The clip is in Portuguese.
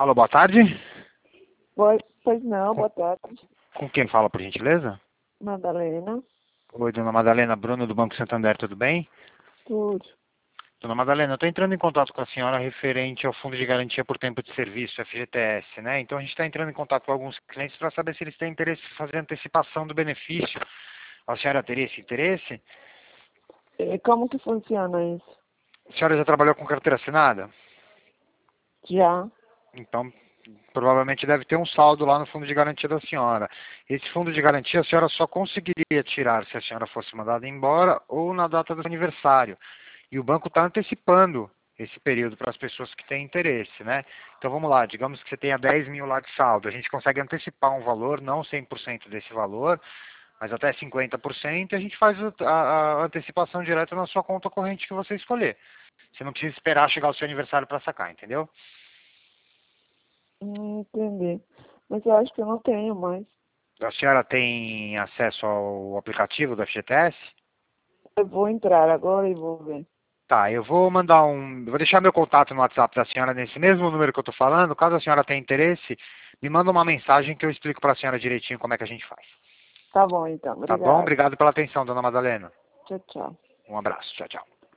Alô, boa tarde. Pois não, boa tarde. Com quem fala, por gentileza? Madalena. Oi, dona Madalena, Bruno do Banco Santander, tudo bem? Tudo. Dona Madalena, eu estou entrando em contato com a senhora referente ao Fundo de Garantia por Tempo de Serviço, FGTS, né? Então a gente está entrando em contato com alguns clientes para saber se eles têm interesse em fazer antecipação do benefício. A senhora teria esse interesse? E como que funciona isso? A senhora já trabalhou com carteira assinada? Já. Então, provavelmente deve ter um saldo lá no fundo de garantia da senhora. Esse fundo de garantia a senhora só conseguiria tirar se a senhora fosse mandada embora ou na data do aniversário. E o banco está antecipando esse período para as pessoas que têm interesse, né? Então vamos lá, digamos que você tenha 10 mil lá de saldo. A gente consegue antecipar um valor, não 100% desse valor, mas até 50%, e a gente faz a antecipação direta na sua conta corrente que você escolher. Você não precisa esperar chegar o seu aniversário para sacar, entendeu? Entendi. Mas eu acho que eu não tenho mais. A senhora tem acesso ao aplicativo do FGTS? Eu vou entrar agora e vou ver. Tá, eu vou mandar vou deixar meu contato no WhatsApp da senhora nesse mesmo número que eu estou falando. Caso a senhora tenha interesse, me manda uma mensagem que eu explico para a senhora direitinho como é que a gente faz. Tá bom, então. Tá bom? Obrigado. Obrigado pela atenção, dona Madalena. Tchau, tchau. Um abraço. Tchau, tchau.